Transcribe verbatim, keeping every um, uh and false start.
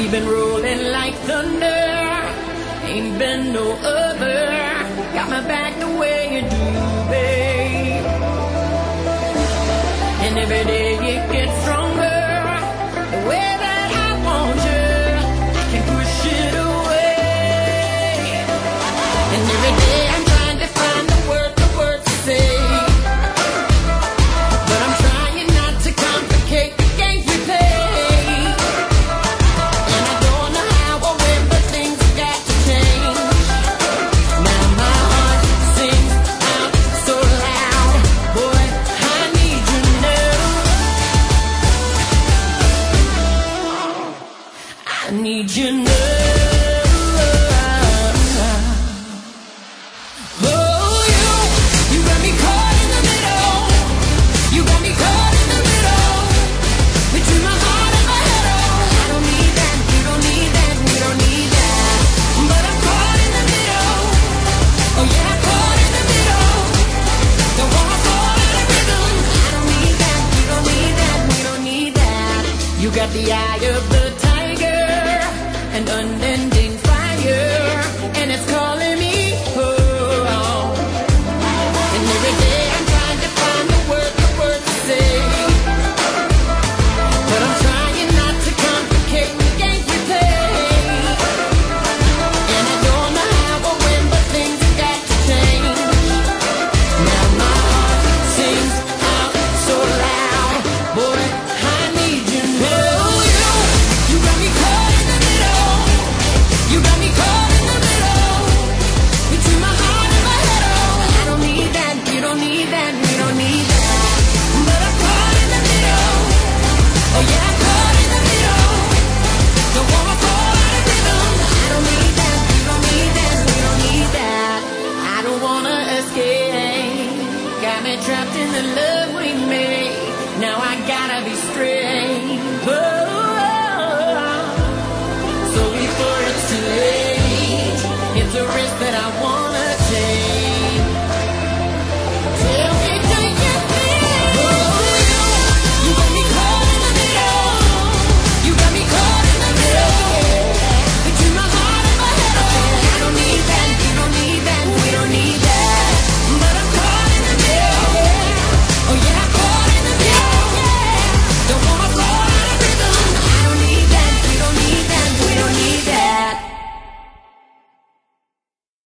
We've been rolling like thunder, ain't been no other. Got my back the way you do, babe. And every day it gets stronger, the way that I want you, I can push it away. And every day I'm trying to find the word, the words to say, but I'm trying not to complicate the games we play. I need you now. Oh, you, you got me caught in the middle. You got me caught in the middle. Between my heart and my head. Oh, I don't need that, you don't need that, we don't need that. But I'm caught in the middle. Oh yeah, I'm caught in the middle. Don't wanna fall out of rhythm. I don't need that, you don't need that, we don't need that. You got the eye of the tiger, an unending fire, and it's calling me home. And every day I'm trying to find the word, the word to say, but I'm trying not to complicate the games we play. And I don't know how or when, but things have got to change. Now my heart sings out so loud, boy, I need you now. You got me caught in the middle. You got me caught in the middle. Between my heart and my head. Oh, I don't need that, you don't need that, we don't need that. But I'm caught in the middle. Oh yeah, I'm caught in the middle. Don't wanna fall out of rhythm. I don't need that, you don't need that, we don't need that. I don't wanna escape. Got me trapped in the love we made. Now I gotta be straight.